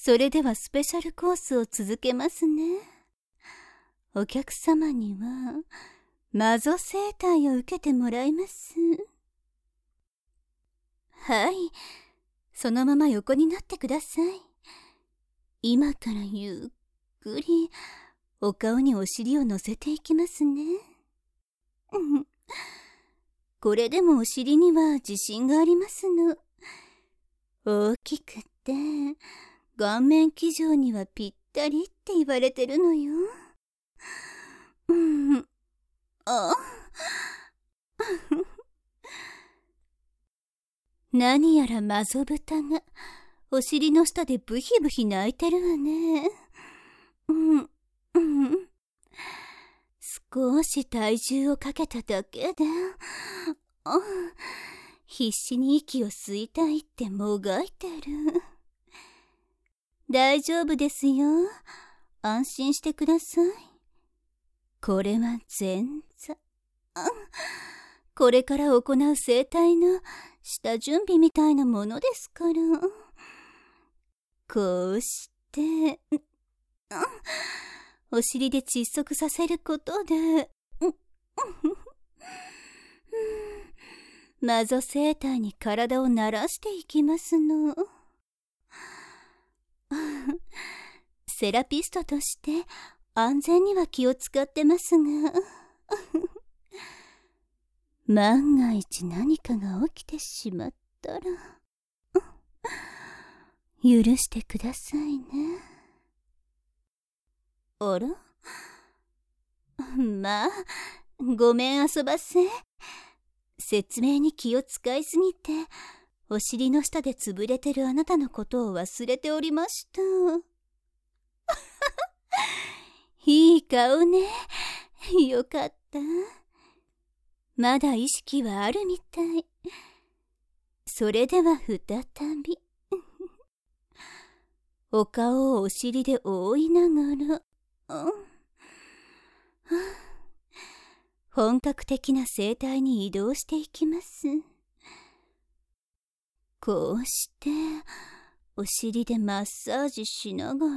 それではスペシャルコースを続けますね。お客様にはマゾ整体を受けてもらいます。はい、そのまま横になってください。今からゆっくりお顔にお尻を乗せていきますね。これでもお尻には自信がありますの。大きくて顔面騎乗にはぴったりって言われてるのよ。あ何やらマゾ豚がお尻の下でブヒブヒ泣いてるわね。少し体重をかけただけで、必死に息を吸いたいってもがいてる。大丈夫ですよ。安心してください。これは前座。これから行う整体の下準備みたいなものですから。こうしてお尻で窒息させることでマゾ整体に体を慣らしていきますの。セラピストとして安全には気を使ってますが万が一何かが起きてしまったら許してくださいね。あら？まあ、ごめん遊ばせ。説明に気を使いすぎて、お尻の下で潰れてるあなたのことを忘れておりました。いい顔ね。よかった。まだ意識はあるみたい。それでは再び。お顔をお尻で覆いながら、本格的な整体に移動していきます。こうしてお尻でマッサージしながら、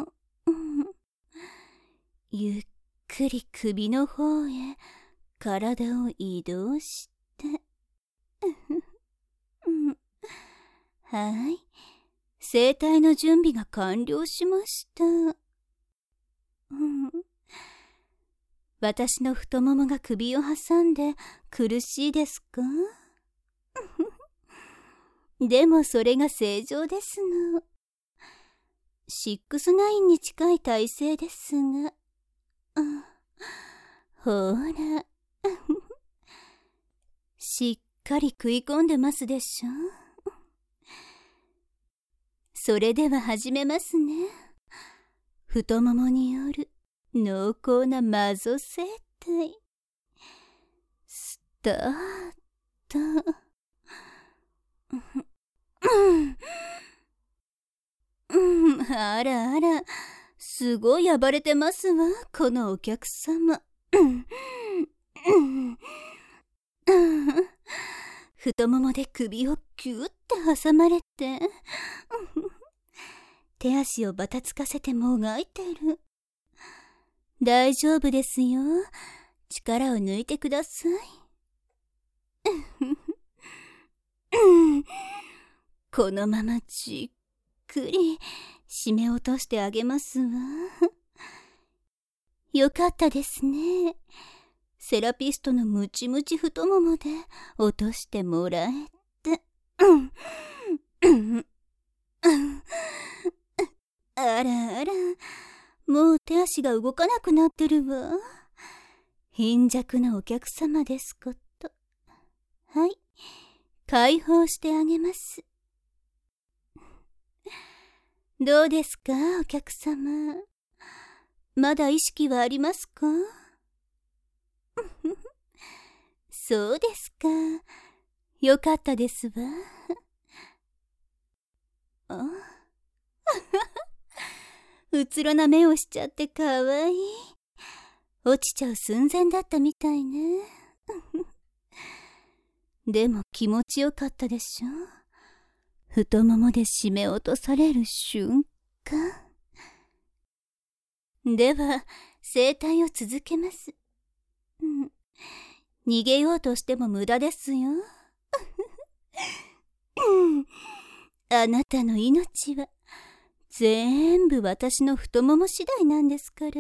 ゆっくり首の方へ体を移動してはい、整体の準備が完了しました。私の太ももが首を挟んで苦しいですか？でもそれが正常ですの。6-9に近い体勢ですが、ほらしっかり食い込んでますでしょ。それでは始めますね。太ももによる濃厚なマゾ整体スタート。あらあら、すごい暴れてますわ、このお客様。太ももで首をキュッて挟まれて手足をバタつかせてもがいてる。大丈夫ですよ。力を抜いてください。このままじっくり締め落としてあげますわ。よかったですね。セラピストのムチムチ太ももで落としてもらえて。あらあら、もう手足が動かなくなってるわ。貧弱なお客様ですこと。はい、解放してあげます。どうですか、お客様。まだ意識はありますか？そうですか。よかったですわ。うつろな目をしちゃってかわいい。落ちちゃう寸前だったみたいね。でも気持ちよかったでしょ。太ももで締め落とされる瞬か。では、整体を続けます。逃げようとしても無駄ですよ。あなたの命は、全部私の太もも次第なんですから。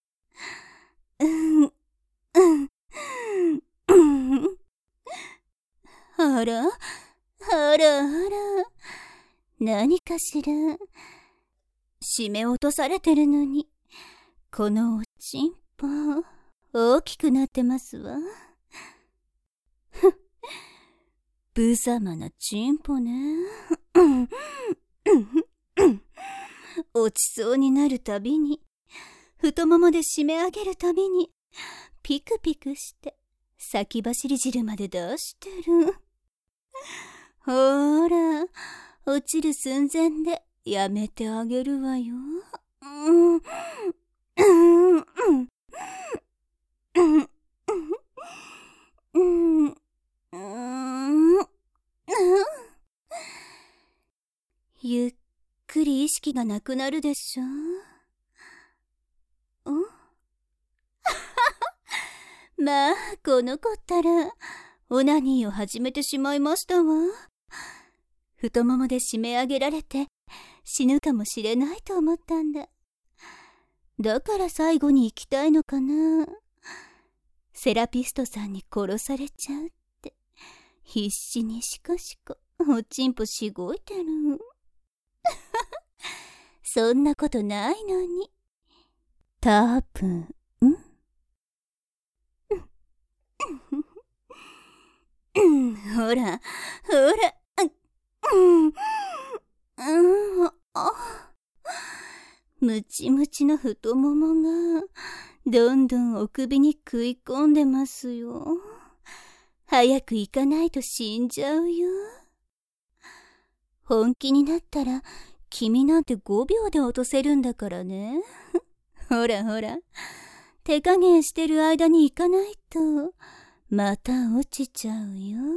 あら、あらあら、何かしら。締め落とされてるのに、このおちんぽ、大きくなってますわ。無様なちんぽね。落ちそうになるたびに、太ももで締め上げるたびに、ピクピクして、先走り汁まで出してる。ほら、落ちる寸前でやめてあげるわよ。ゆっくり意識がなくなるでしょ。まあ、この子ったら、オナニーを始めてしまいましたわ。太ももで締め上げられて、死ぬかもしれないと思ったんだ。だから最後に行きたいのかな。セラピストさんに殺されちゃうって、必死にしこしこ、おちんぽしごいてる。そんなことないのに。多分。ほら、ほら。ムチムチの太ももが、どんどんお首に食い込んでますよ。早く行かないと死んじゃうよ。本気になったら、君なんて5秒で落とせるんだからね。ほらほら、手加減してる間に行かないと、また落ちちゃうよ。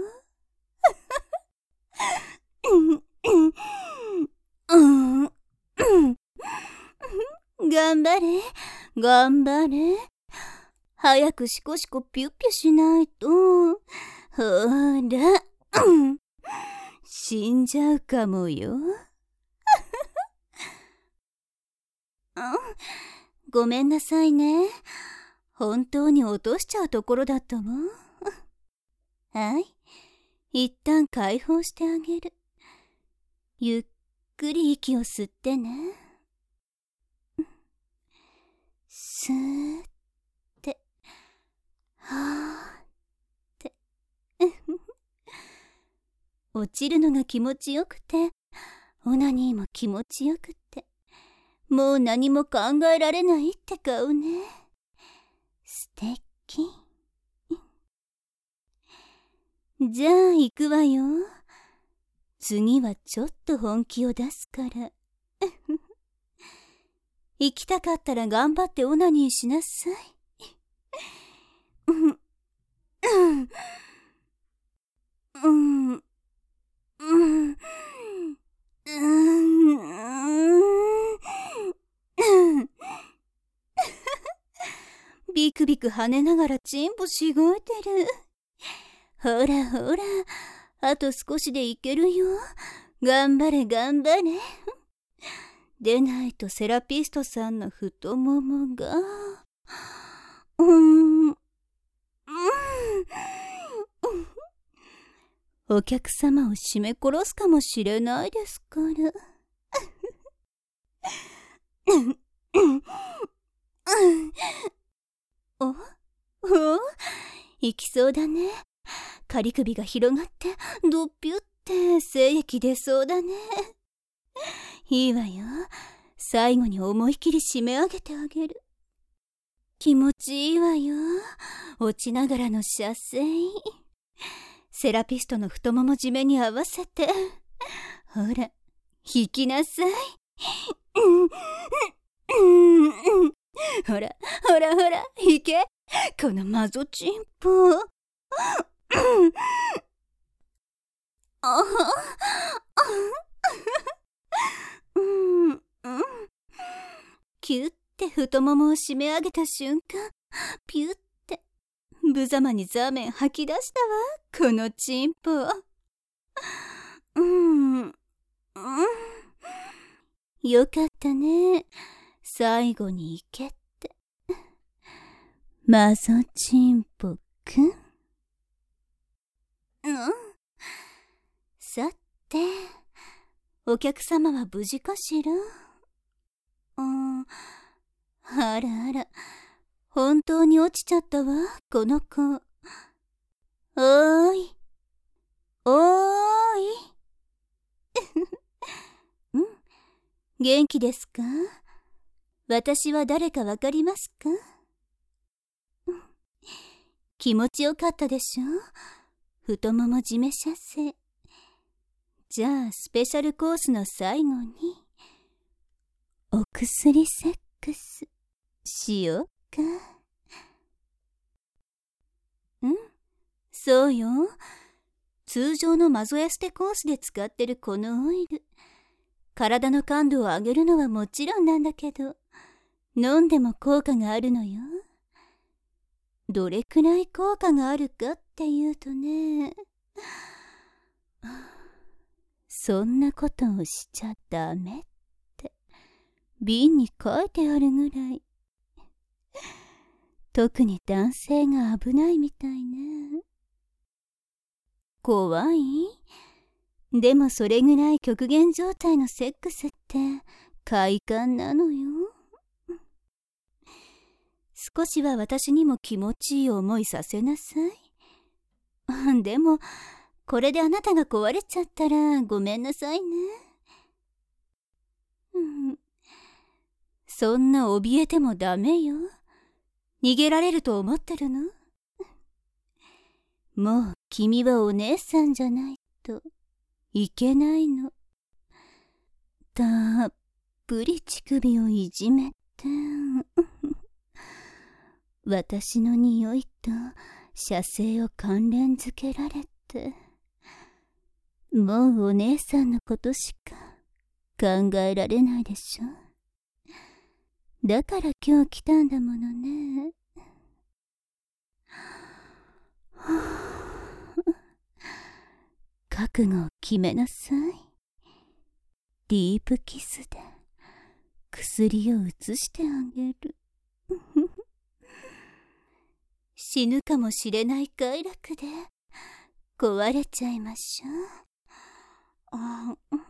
頑張れ、頑張れ。早くシコシコピュッピュしないと。ほら、死んじゃうかもよ。ごめんなさいね。本当に落としちゃうところだったわ。はい。一旦解放してあげる。ゆっくり息を吸ってね。スーって、はーって。落ちるのが気持ちよくて、オナニーも気持ちよくて、もう何も考えられないって顔ね。素敵。じゃあ行くわよ。次はちょっと本気を出すから。行きたかったら頑張ってオナニーしなさい。ビクビク跳ねながらチンポしごいてる。ほらほら、あと少しでいけるよ。頑張れ頑張れ。でないとセラピストさんの太ももが。お客様を絞め殺すかもしれないですから。お行きそうだね。仮首が広がってドッピュって精液出そうだね。いいわよ。最後に思い切り締め上げてあげる。気持ちいいわよ。落ちながらの射精。セラピストの太もも締めに合わせて。ほら、引きなさい。ほら、ほらほら、引け。このマゾチンポ。 キュッて太ももを締め上げた瞬間、ピュッて無様にザーメン吐き出したわ、このチンポ。よかったね、最後に行けって。マゾチンポくん。さて、お客様は無事かしら。あらあら、本当に落ちちゃったわ、この子。おーい、おーい。元気ですか？私は誰かわかりますか？気持ちよかったでしょ？太もも締め射精。じゃあスペシャルコースの最後にお薬セックスしようか。そうよ。通常のマゾエステコースで使ってるこのオイル、体の感度を上げるのはもちろんなんだけど、飲んでも効果があるのよ。どれくらい効果があるかっていうとね、そんなことをしちゃダメって瓶に書いてあるぐらい。特に男性が危ないみたいね。怖い？でもそれぐらい極限状態のセックスって快感なのよ。少しは私にも気持ちいい思いさせなさい。でもこれであなたが壊れちゃったらごめんなさいね。そんな怯えてもダメよ。逃げられると思ってるの？もう君はお姉さんじゃないといけないの。たっぷり乳首をいじめて私の匂いと射精を関連づけられて、もうお姉さんのことしか考えられないでしょ。だから今日来たんだものね。覚悟を決めなさい。ディープキスで薬を移してあげる。死ぬかもしれない快楽で壊れちゃいましょう。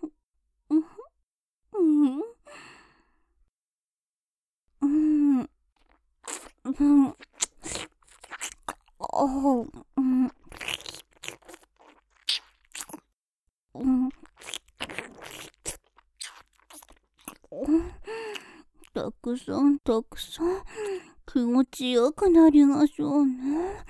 たくさんたくさん気持ちよくなりましょうね。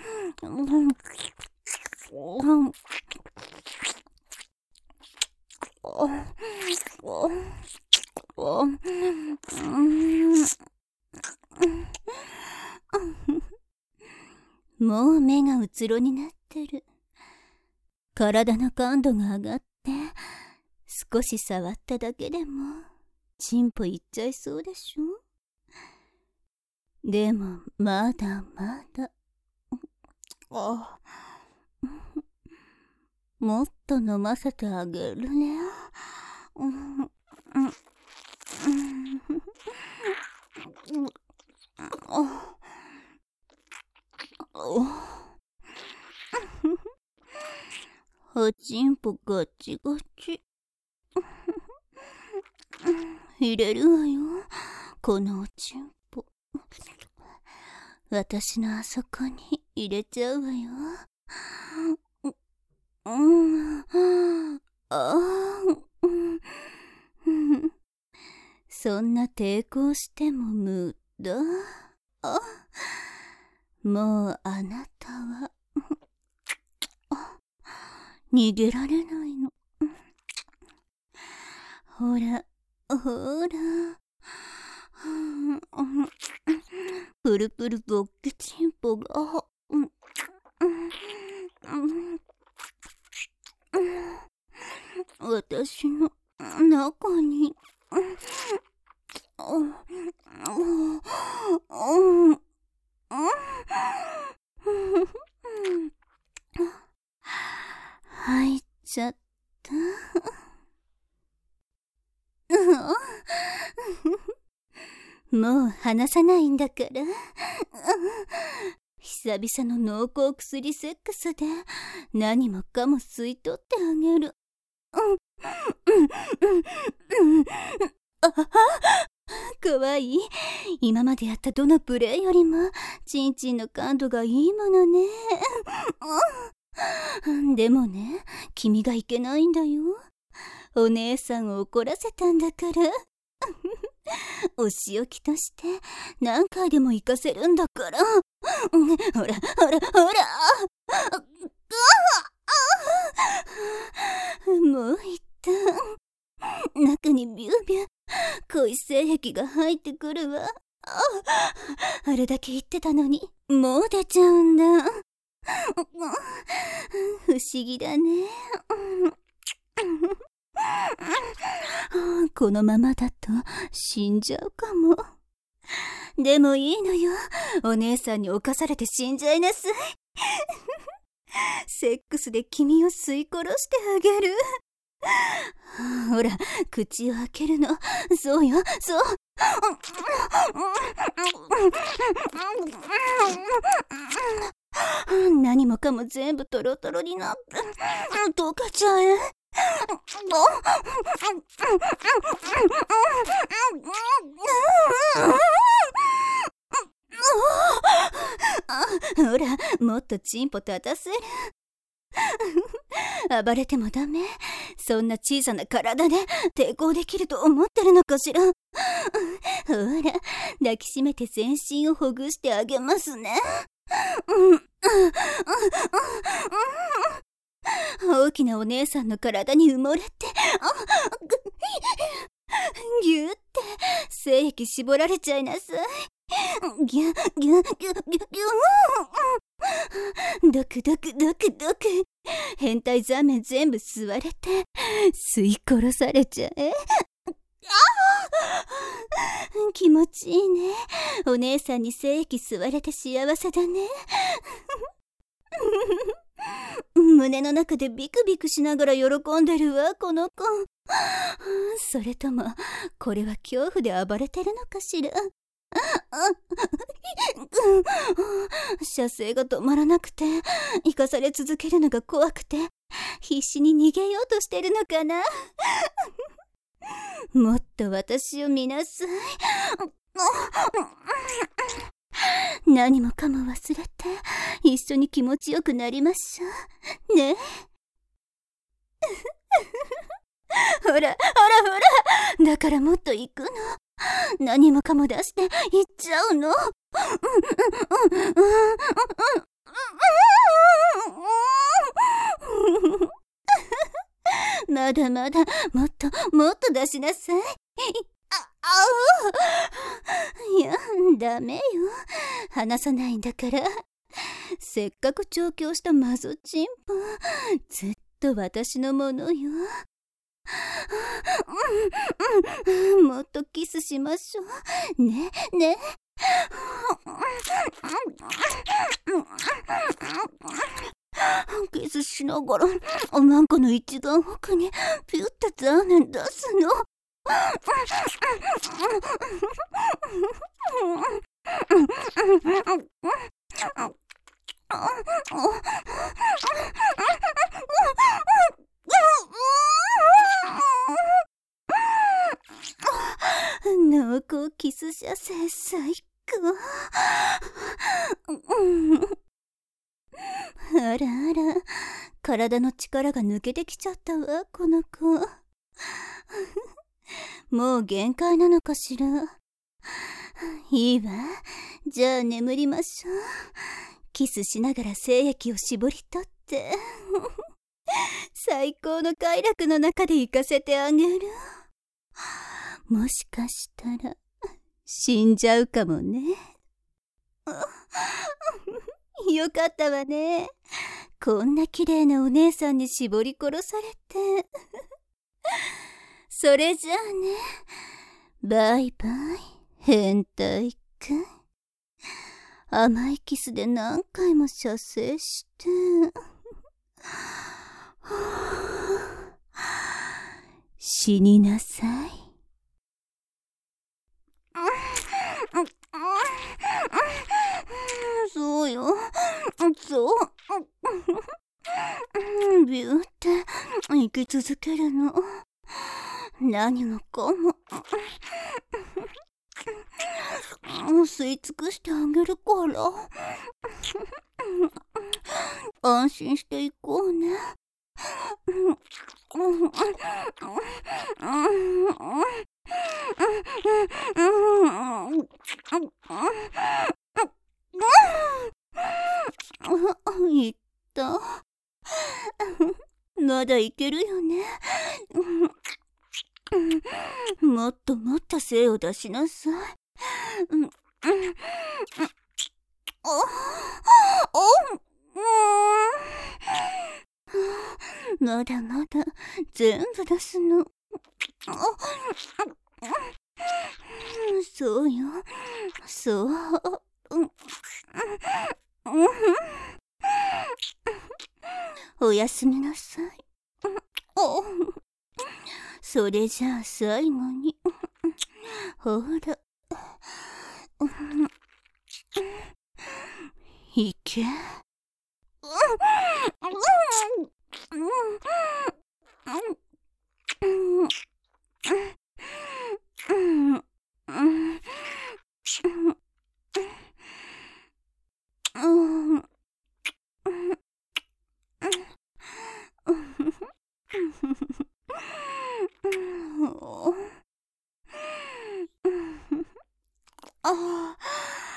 もう目がうつろになってる。体の感度が上がって少し触っただけでもチンポいっちゃいそうでしょ。でもまだまだ。もっと飲ませてあげるね。おちんぽガチガチ。入れるわよ、このおちんぽ。私のあそこに入れちゃうわよ。そんな抵抗しても無駄。もうあなたは逃げられないの。ほらほら、プルプルボッケチンポが私の中に入っちゃった。もう離さないんだから。久々の濃厚薬セックスで何もかも吸い取ってあげる。かわいい。今までやったどのプレイよりもチンチンの感度がいいものね。でもね、君がいけないんだよ。お姉さんを怒らせたんだから。お仕置きとして何回でも行かせるんだから。ほらほらほら。もういった。中にビュービュー濃い精液が入ってくるわ。あれだけ言ってたのにもう出ちゃうんだ。不思議だね。このままだと死んじゃうかも。でもいいのよ。お姉さんに侵されて死んじゃいなさい。セックスで君を吸い殺してあげる。ほら、口を開けるの。そうよ、そう。何もかも全部トロトロになって、溶けちゃえ。ほら、もっとチンポ立たせる。暴れてもダメ。そんな小さな体で抵抗できると思ってるのかしら。ほら、抱きしめて全身をほぐしてあげますね。大きなお姉さんの体に埋もれて、ぎゅって精液絞られちゃいなさい。ぎゅぎゅぎゅぎゅぎゅ。ドクドクドクドク。変態座面全部吸われて吸い殺されちゃえ。気持ちいいね。お姉さんに精液吸われて幸せだね。胸の中でビクビクしながら喜んでるわ、この子。それともこれは恐怖で暴れてるのかしら。射精が止まらなくて生かされ続けるのが怖くて必死に逃げようとしてるのかな。もっと私を見なさい。何もかも忘れて一緒に気持ちよくなりましょうね。ほらほらほら。だからもっと行くの。何もかも出して行っちゃうの。まだまだもっともっと出しなさい。いや、ダメよ。離さないんだから。せっかく調教したマゾチンポ、ずっと私のものよ。もっとキスしましょうね。ね。キスしながらおまんこの一番奥にピュッてザーメン出すの。濃厚キス射精最高。あらあら、体の力が抜けてきちゃったわ、この子。もう限界なのかしら。いいわ、じゃあ眠りましょう。キスしながら精液を絞り取って最高の快楽の中で行かせてあげる。もしかしたら死んじゃうかもね。よかったわね。こんな綺麗なお姉さんに絞り殺されて。それじゃあね、 バイバイ、変態くん。甘いキスで何回も射精して。死になさい。そうよ、そう。ビューって生き続けるの。何もかも吸い尽くしてあげるから。安心していこうね。いった。まだいけるよね。もっともっと精を出しなさい。まだまだ全部出すの。そうよ、そう。おやすみなさい。それじゃあ最後に、ほら、いけ。ああ。